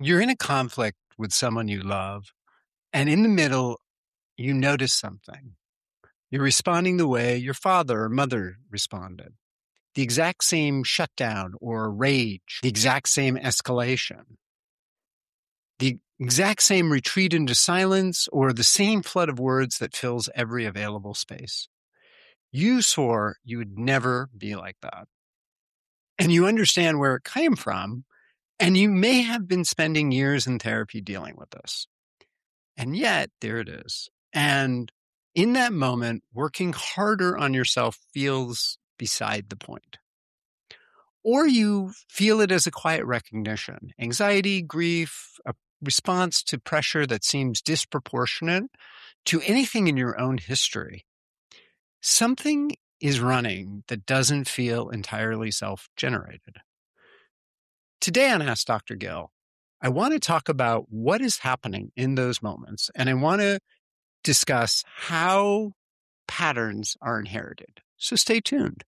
You're in a conflict with someone you love, and in the middle, you notice something. You're responding the way your father or mother responded. The exact same shutdown or rage, the exact same escalation, the exact same retreat into silence, or the same flood of words that fills every available space. You swore you would never be like that. And you understand where it came from, and you may have been spending years in therapy dealing with this. And yet, there it is. And in that moment, working harder on yourself feels beside the point. Or you feel it as a quiet recognition, anxiety, grief, a response to pressure that seems disproportionate to anything in your own history. Something is running that doesn't feel entirely self-generated. Today on Ask Dr. Gill, I want to talk about what is happening in those moments, and I want to discuss how patterns are inherited. So stay tuned.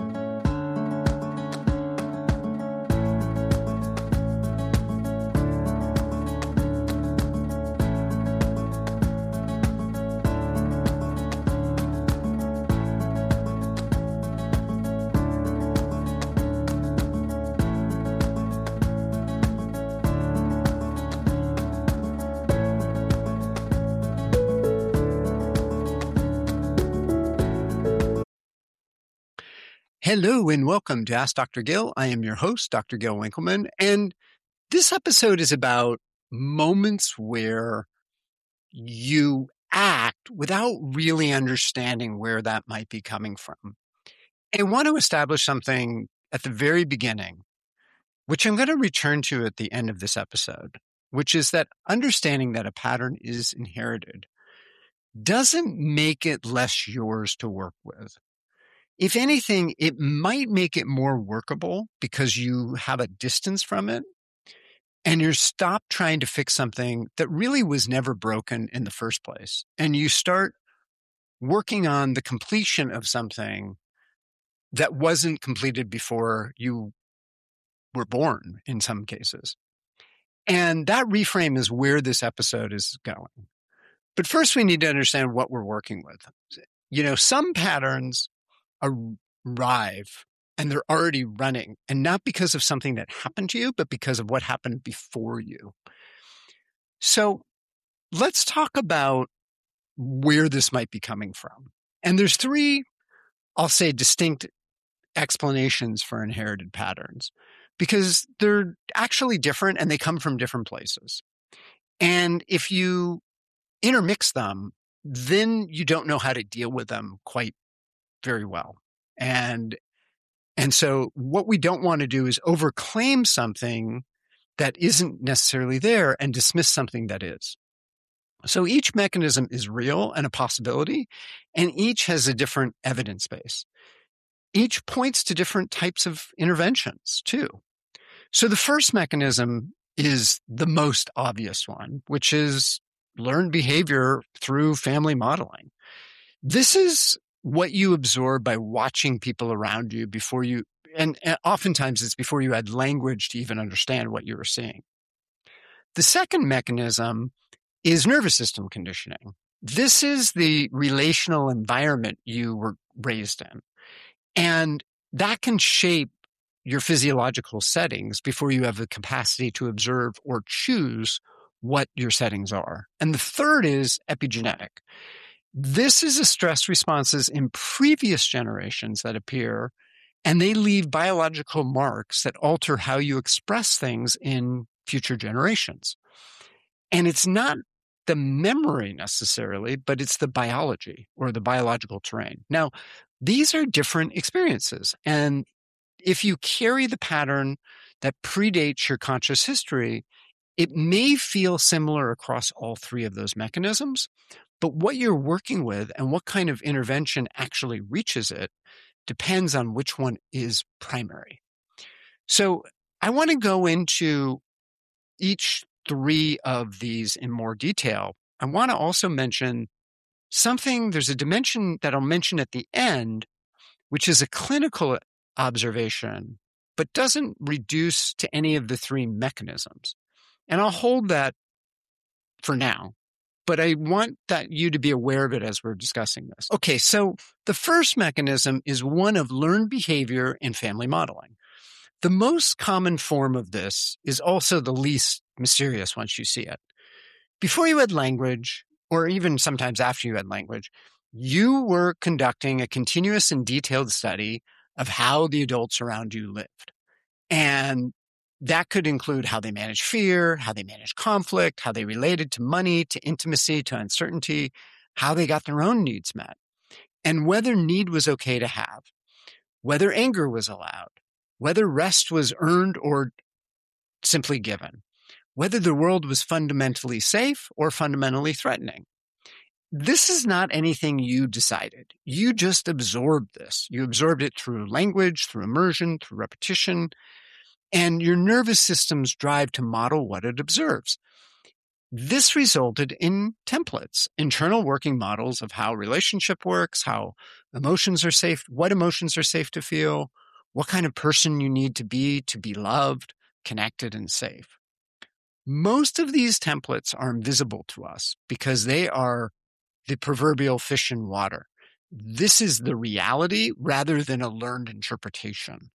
Hello and welcome to Ask Dr. Gill. I am your host, Dr. Gill Winkleman, and this episode is about moments where you act without really understanding where that might be coming from. I want to establish something at the very beginning, which I'm going to return to at the end of this episode, which is that understanding that a pattern is inherited doesn't make it less yours to work with. If anything, it might make it more workable because you have a distance from it and you're stopped trying to fix something that really was never broken in the first place. And you start working on the completion of something that wasn't completed before you were born in some cases. And that reframe is where this episode is going. But first, we need to understand what we're working with. Some patterns arrive and they're already running, and not because of something that happened to you, but because of what happened before you. So let's talk about where this might be coming from. And there's three, I'll say, distinct explanations for inherited patterns because they're actually different and they come from different places. And if you intermix them, then you don't know how to deal with them quite very well. And so what we don't want to do is overclaim something that isn't necessarily there and dismiss something that is. So each mechanism is real and a possibility, and each has a different evidence base. Each points to different types of interventions too. So the first mechanism is the most obvious one, which is learned behavior through family modeling. This is what you absorb by watching people around you before you, and oftentimes it's before you had language to even understand what you were seeing. The second mechanism is nervous system conditioning. This is the relational environment you were raised in. And that can shape your physiological settings before you have the capacity to observe or choose what your settings are. And the third is epigenetic. This is the stress responses in previous generations that appear, and they leave biological marks that alter how you express things in future generations. And it's not the memory necessarily, but it's the biology or the biological terrain. Now, these are different experiences. And if you carry the pattern that predates your conscious history, it may feel similar across all three of those mechanisms. But what you're working with and what kind of intervention actually reaches it depends on which one is primary. So I want to go into each three of these in more detail. I want to also mention something, there's a dimension that I'll mention at the end, which is a clinical observation, but doesn't reduce to any of the three mechanisms. And I'll hold that for now, but I want you to be aware of it as we're discussing this. Okay, so the first mechanism is one of learned behavior in family modeling. The most common form of this is also the least mysterious once you see it. Before you had language, or even sometimes after you had language, you were conducting a continuous and detailed study of how the adults around you lived. And that could include how they managed fear, how they managed conflict, how they related to money, to intimacy, to uncertainty, how they got their own needs met, and whether need was okay to have, whether anger was allowed, whether rest was earned or simply given, whether the world was fundamentally safe or fundamentally threatening. This is not anything you decided. You just absorbed this. You absorbed it through language, through immersion, through repetition, and your nervous system's drive to model what it observes. This resulted in templates, internal working models of how relationship works, how emotions are safe, what emotions are safe to feel, what kind of person you need to be loved, connected, and safe. Most of these templates are invisible to us because they are the proverbial fish in water. This is the reality rather than a learned interpretation.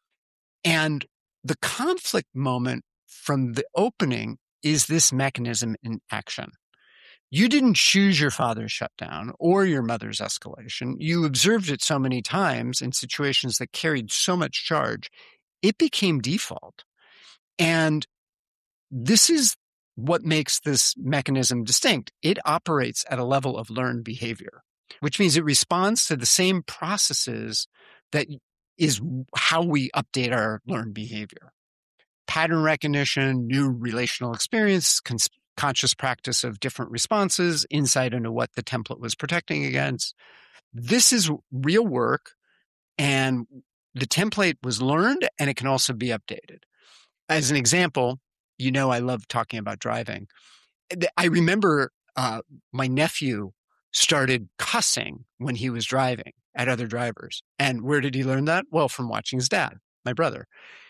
And the conflict moment from the opening is this mechanism in action. You didn't choose your father's shutdown or your mother's escalation. You observed it so many times in situations that carried so much charge, it became default. And this is what makes this mechanism distinct. It operates at a level of learned behavior, which means it responds to the same processes that is how we update our learned behavior. Pattern recognition, new relational experience, conscious practice of different responses, insight into what the template was protecting against. This is real work, and the template was learned, and it can also be updated. As an example, I love talking about driving. I remember my nephew started cussing when he was driving at other drivers. And where did he learn that? Well, from watching his dad, my brother.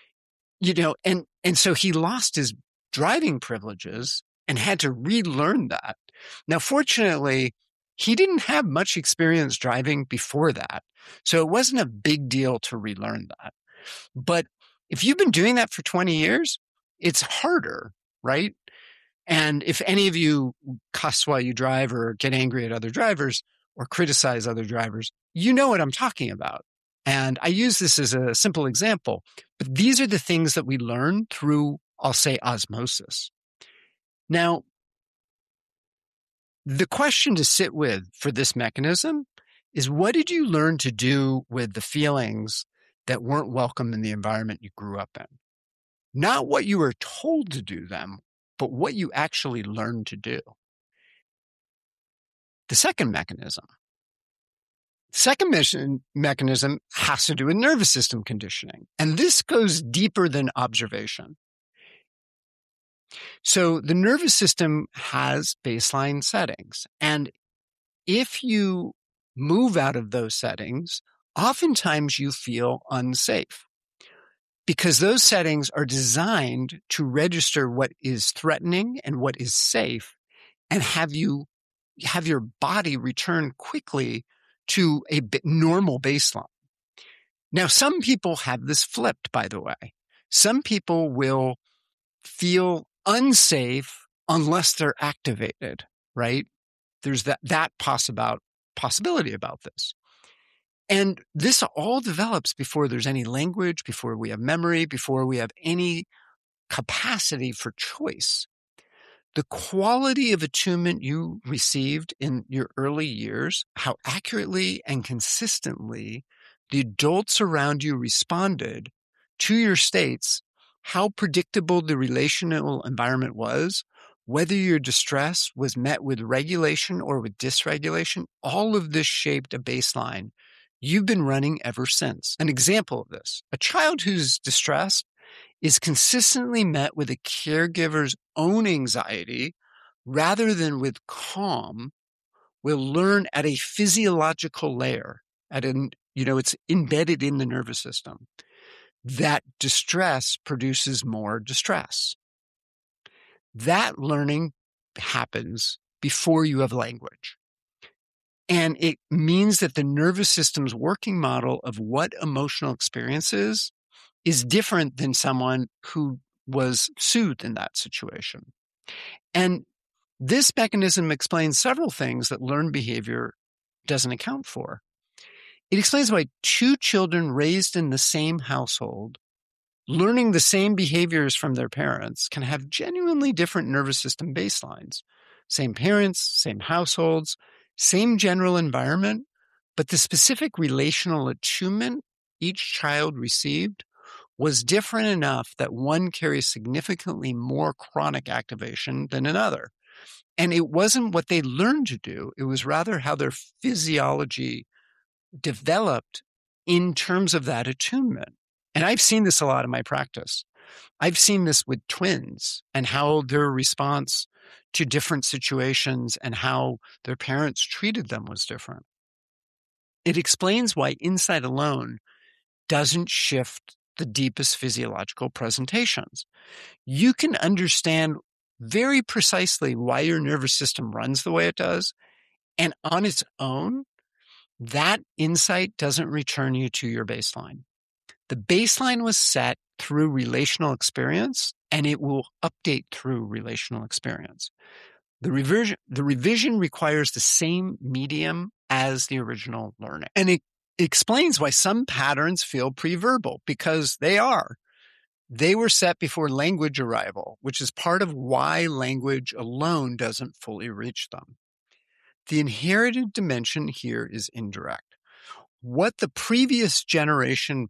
And so he lost his driving privileges and had to relearn that. Now, fortunately, he didn't have much experience driving before that. So it wasn't a big deal to relearn that. But if you've been doing that for 20 years, it's harder, right? And if any of you cuss while you drive or get angry at other drivers or criticize other drivers, you know what I'm talking about. And I use this as a simple example, but these are the things that we learn through, I'll say, osmosis. Now, the question to sit with for this mechanism is, what did you learn to do with the feelings that weren't welcome in the environment you grew up in? Not what you were told to do them, but what you actually learned to do. The second mechanism has to do with nervous system conditioning. And this goes deeper than observation. So the nervous system has baseline settings. And if you move out of those settings, oftentimes you feel unsafe because those settings are designed to register what is threatening and what is safe and have your body return quickly to a normal baseline. Now, some people have this flipped, by the way. Some people will feel unsafe unless they're activated, right? There's that possibility about this. And this all develops before there's any language, before we have memory, before we have any capacity for choice. The quality of attunement you received in your early years, how accurately and consistently the adults around you responded to your states, how predictable the relational environment was, whether your distress was met with regulation or with dysregulation, all of this shaped a baseline you've been running ever since. An example of this, a child who's distressed is consistently met with a caregiver's own anxiety rather than with calm, will learn at a physiological layer, it's embedded in the nervous system, that distress produces more distress. that learning happens before you have language. And it means that the nervous system's working model of what emotional experience is different than someone who was soothed in that situation. And this mechanism explains several things that learned behavior doesn't account for. It explains why two children raised in the same household, learning the same behaviors from their parents, can have genuinely different nervous system baselines. Same parents, same households, same general environment, but the specific relational attunement each child received was different enough that one carries significantly more chronic activation than another. And it wasn't what they learned to do. It was rather how their physiology developed in terms of that attunement. And I've seen this a lot in my practice. I've seen this with twins and how their response to different situations and how their parents treated them was different. It explains why insight alone doesn't shift the deepest physiological presentations. You can understand very precisely why your nervous system runs the way it does, and on its own, that insight doesn't return you to your baseline. The baseline was set through relational experience, and it will update through relational experience. The revision requires the same medium as the original learning. And it explains why some patterns feel pre-verbal, because they are. They were set before language arrival, which is part of why language alone doesn't fully reach them. The inherited dimension here is indirect. What the previous generation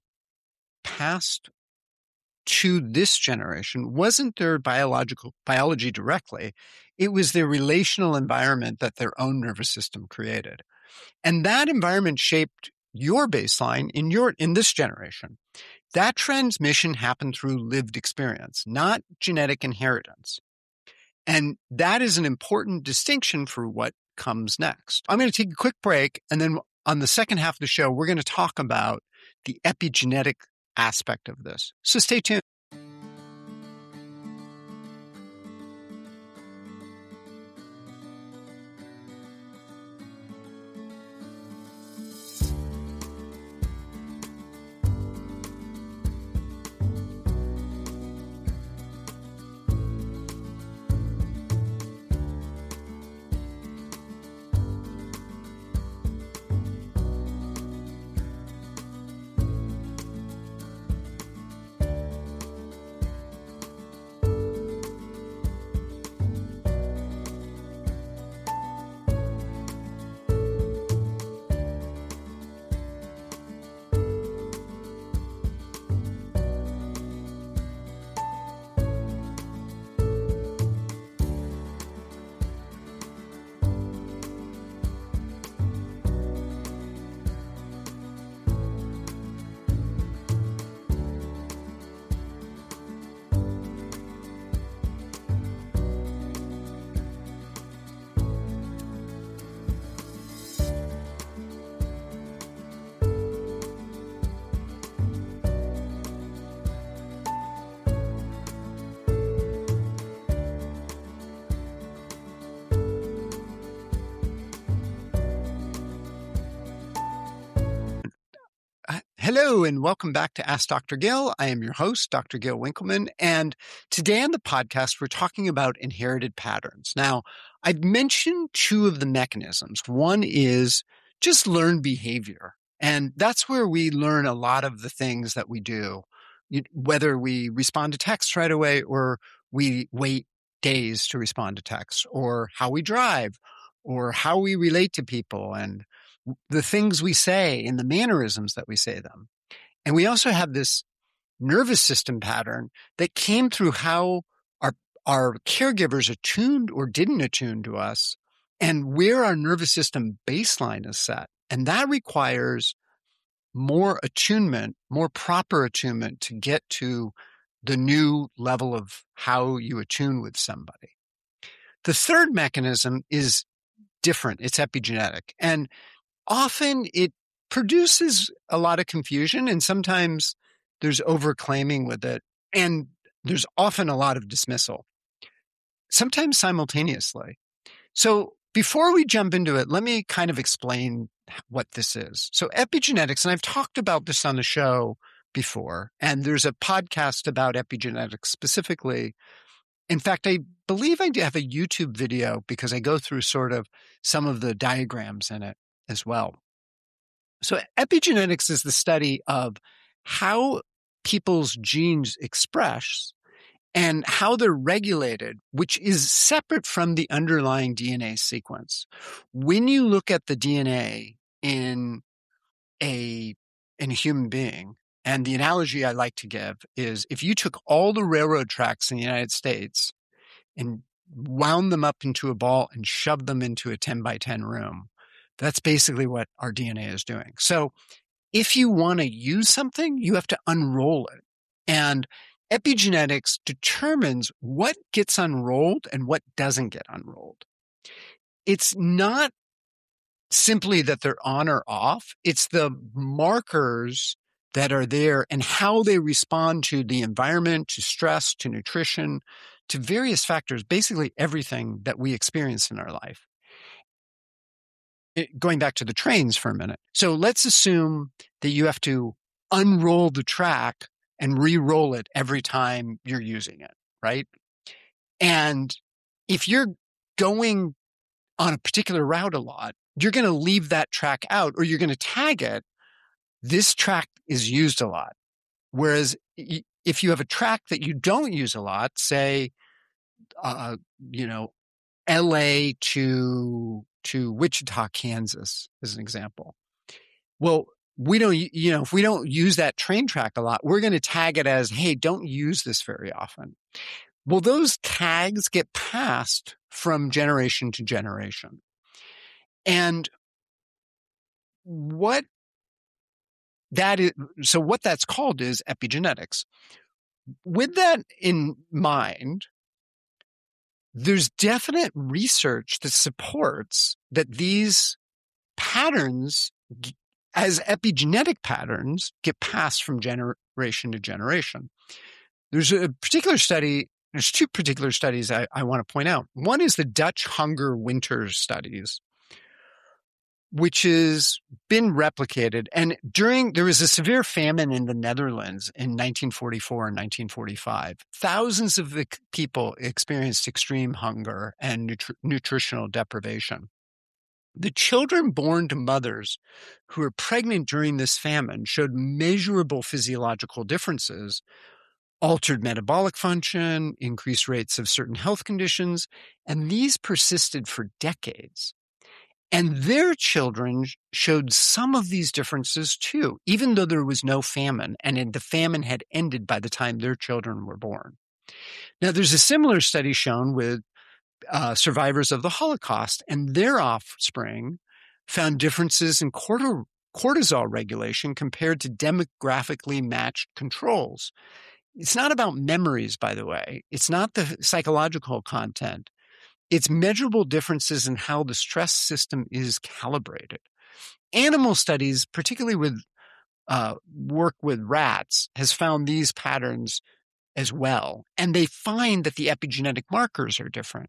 passed to this generation wasn't their biology directly. It was their relational environment that their own nervous system created. And that environment shaped your baseline in this generation. That transmission happened through lived experience, not genetic inheritance. And that is an important distinction for what comes next. I'm going to take a quick break, and then on the second half of the show, we're going to talk about the epigenetic aspect of this. So stay tuned. Hello, and welcome back to Ask Dr. Gill. I am your host, Dr. Gill Winkelman, and today on the podcast, we're talking about inherited patterns. Now, I've mentioned two of the mechanisms. One is just learned behavior, and that's where we learn a lot of the things that we do, whether we respond to text right away or we wait days to respond to text, or how we drive, or how we relate to people, and the things we say and the mannerisms that we say them. And we also have this nervous system pattern that came through how our caregivers attuned or didn't attune to us and where our nervous system baseline is set. And that requires more attunement, more proper attunement to get to the new level of how you attune with somebody. The third mechanism is different. It's epigenetic. And often it produces a lot of confusion, and sometimes there's overclaiming with it, and there's often a lot of dismissal. sometimes simultaneously. So before we jump into it, let me kind of explain what this is. So epigenetics, and I've talked about this on the show before, and there's a podcast about epigenetics specifically. In fact, I believe I do have a YouTube video because I go through sort of some of the diagrams in it as well. So epigenetics is the study of how people's genes express and how they're regulated, which is separate from the underlying DNA sequence. When you look at the DNA in a human being, and the analogy I like to give is if you took all the railroad tracks in the United States and wound them up into a ball and shoved them into a 10 by 10 room, that's basically what our DNA is doing. So if you want to use something, you have to unroll it. And epigenetics determines what gets unrolled and what doesn't get unrolled. It's not simply that they're on or off. It's the markers that are there and how they respond to the environment, to stress, to nutrition, to various factors, basically everything that we experience in our life. Going back to the trains for a minute. So let's assume that you have to unroll the track and re-roll it every time you're using it, right? And if you're going on a particular route a lot, you're going to leave that track out or you're going to tag it. This track is used a lot. Whereas if you have a track that you don't use a lot, say, LA to Wichita, Kansas, as an example. Well, we don't, if we don't use that train track a lot, we're going to tag it as, hey, don't use this very often. Well, those tags get passed from generation to generation. And what that's called is epigenetics. With that in mind, there's definite research that supports that these patterns, as epigenetic patterns, get passed from generation to generation. There's a particular study, there's two particular studies I want to point out. One is the Dutch hunger winter studies, which has been replicated. And there was a severe famine in the Netherlands in 1944 and 1945. Thousands of the people experienced extreme hunger and nutritional deprivation. The children born to mothers who were pregnant during this famine showed measurable physiological differences, altered metabolic function, increased rates of certain health conditions, and these persisted for decades. And their children showed some of these differences too, even though there was no famine, and the famine had ended by the time their children were born. Now, there's a similar study shown with survivors of the Holocaust, and their offspring found differences in cortisol regulation compared to demographically matched controls. It's not about memories, by the way. It's not the psychological content. It's measurable differences in how the stress system is calibrated. Animal studies, particularly with work with rats, has found these patterns as well. And they find that the epigenetic markers are different.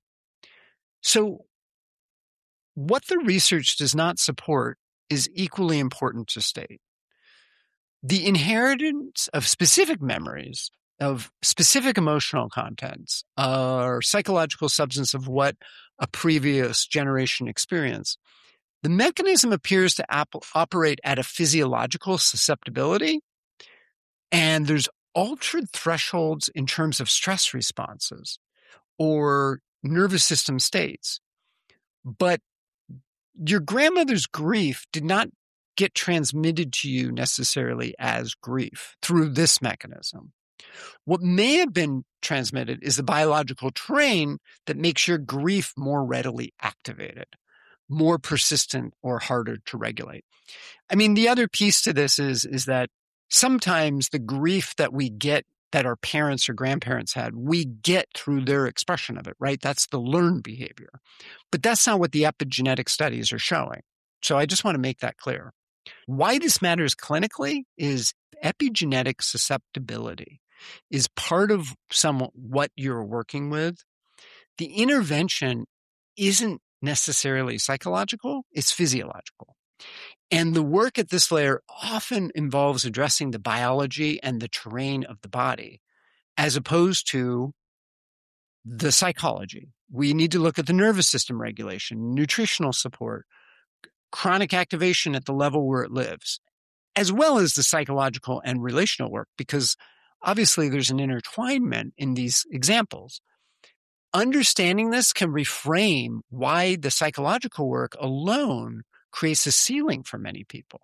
So what the research does not support is equally important to state. The inheritance of specific memories, of specific emotional contents, or psychological substance of what a previous generation experienced, the mechanism appears to operate at a physiological susceptibility, and there's altered thresholds in terms of stress responses or nervous system states. But your grandmother's grief did not get transmitted to you necessarily as grief through this mechanism. What may have been transmitted is the biological terrain that makes your grief more readily activated, more persistent, or harder to regulate. I mean, the other piece to this is that sometimes the grief that we get that our parents or grandparents had, we get through their expression of it, right? That's the learned behavior. But that's not what the epigenetic studies are showing. So I just want to make that clear. Why this matters clinically is epigenetic susceptibility is part of what you're working with. the intervention isn't necessarily psychological, it's physiological. And the work at this layer often involves addressing the biology and the terrain of the body, as opposed to the psychology. We need to look at the nervous system regulation, nutritional support, chronic activation at the level where it lives, as well as the psychological and relational work, because obviously there's an intertwinement in these examples. Understanding this can reframe why the psychological work alone creates a ceiling for many people.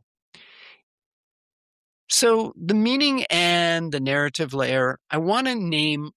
So the meaning and the narrative layer, I want to name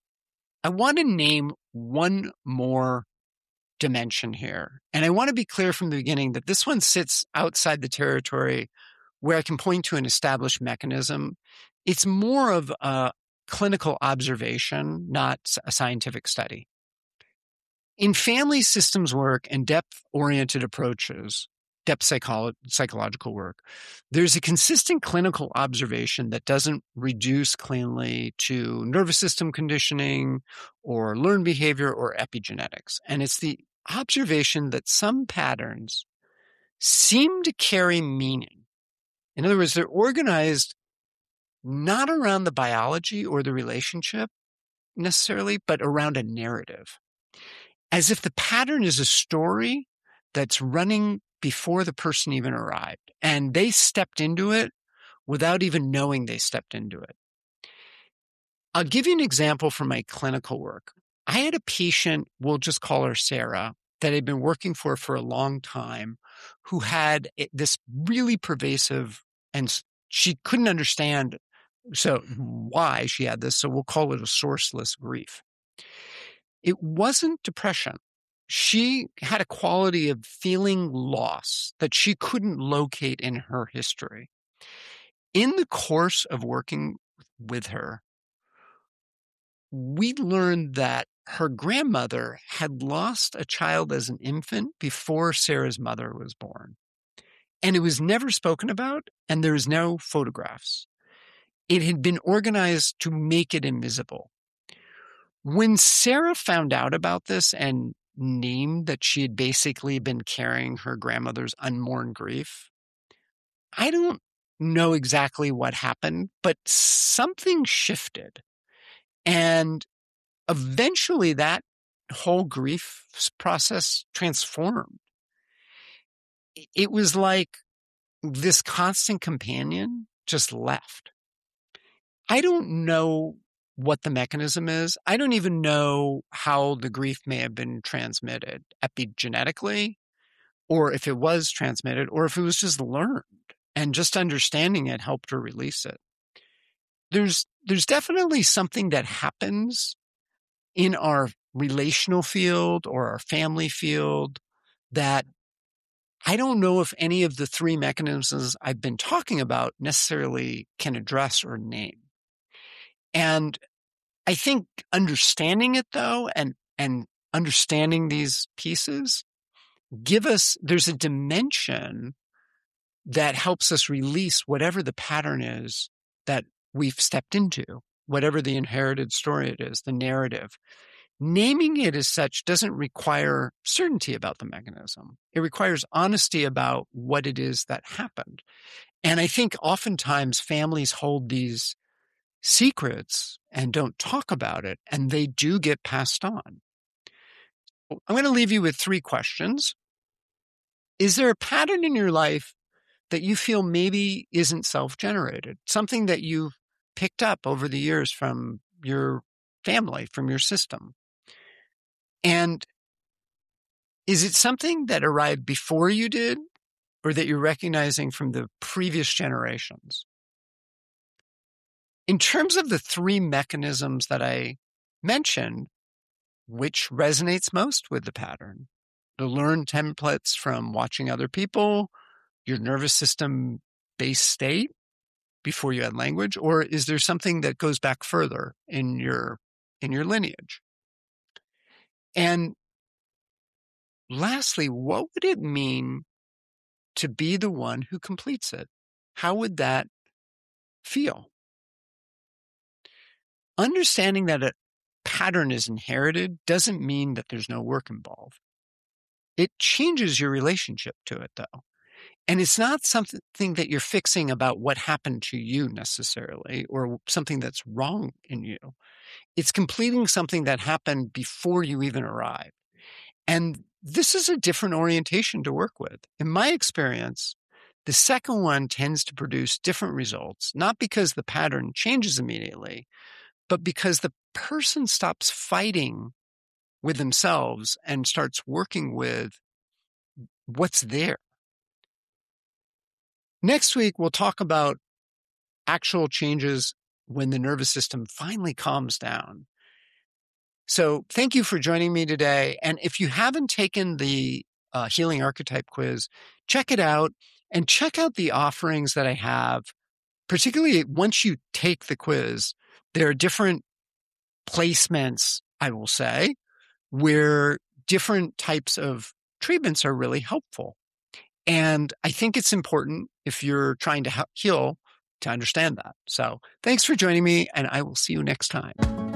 one more dimension here. And I want to be clear from the beginning that this one sits outside the territory where I can point to an established mechanism. It's more of a clinical observation, not a scientific study. In family systems work and depth-oriented approaches, depth psychological work, there's a consistent clinical observation that doesn't reduce cleanly to nervous system conditioning or learned behavior or epigenetics. And it's the observation that some patterns seem to carry meaning. In other words, they're organized not around the biology or the relationship necessarily, but around a narrative. As if the pattern is a story that's running before the person even arrived, and they stepped into it without even knowing they stepped into it. I'll give you an example from my clinical work. I had a patient, we'll just call her Sarah, that I'd been working for a long time, who had this really pervasive, and she couldn't understand why she had this, so we'll call it a sourceless grief. It wasn't depression. She had a quality of feeling loss that she couldn't locate in her history. In the course of working with her, we learned that her grandmother had lost a child as an infant before Sarah's mother was born. And it was never spoken about, and there was no photographs. It had been organized to make it invisible. When Sarah found out about this and named that she had basically been carrying her grandmother's unmourned grief, I don't know exactly what happened, but something shifted. And eventually that whole grief process transformed. It was like this constant companion just left. I don't know what the mechanism is. I don't even know how the grief may have been transmitted epigenetically, or if it was transmitted, or if it was just learned, and just understanding it helped her release it. There's definitely something that happens in our relational field or our family field that I don't know if any of the three mechanisms I've been talking about necessarily can address or name. And I think understanding it, though, and understanding these pieces there's a dimension that helps us release whatever the pattern is that we've stepped into, whatever the inherited story it is, the narrative. Naming it as such doesn't require certainty about the mechanism. It requires honesty about what it is that happened. And I think oftentimes families hold these secrets and don't talk about it, and they do get passed on. I'm going to leave you with 3 questions. Is there a pattern in your life that you feel maybe isn't self-generated? Something that you've picked up over the years from your family, from your system? And is it something that arrived before you did, or that you're recognizing from the previous generations? In terms of the 3 mechanisms that I mentioned, which resonates most with the pattern? The learned templates from watching other people, your nervous system based state before you had language, or is there something that goes back further in your lineage? And lastly, what would it mean to be the one who completes it? How would that feel? Understanding that pattern is inherited doesn't mean that there's no work involved. It changes your relationship to it, though. And it's not something that you're fixing about what happened to you necessarily, or something that's wrong in you. It's completing something that happened before you even arrived. And this is a different orientation to work with. In my experience, the second one tends to produce different results, not because the pattern changes immediately, but because the person stops fighting with themselves and starts working with what's there. Next week, we'll talk about actual changes when the nervous system finally calms down. So thank you for joining me today. And if you haven't taken the Healing Archetype quiz, check it out and check out the offerings that I have. Particularly once you take the quiz, there are different placements, I will say, where different types of treatments are really helpful. And I think it's important if you're trying to heal to understand that. So thanks for joining me, and I will see you next time.